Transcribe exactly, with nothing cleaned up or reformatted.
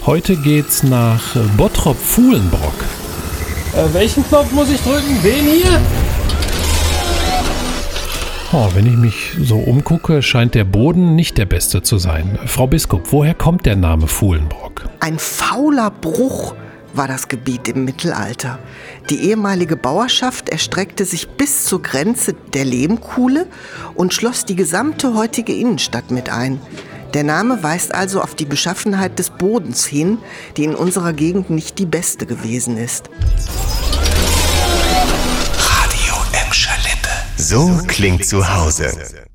Heute geht's nach Bottrop-Fuhlenbrock. Äh, welchen Knopf muss ich drücken? Den hier? Oh, wenn ich mich so umgucke, scheint der Boden nicht der beste zu sein. Frau Biskup, woher kommt der Name Fuhlenbrock? Ein fauler Bruch war das Gebiet im Mittelalter. Die ehemalige Bauerschaft erstreckte sich bis zur Grenze der Lehmkuhle und schloss die gesamte heutige Innenstadt mit ein. Der Name weist also auf die Beschaffenheit des Bodens hin, die in unserer Gegend nicht die beste gewesen ist. Radio Emscher Lippe. So klingt zu Hause.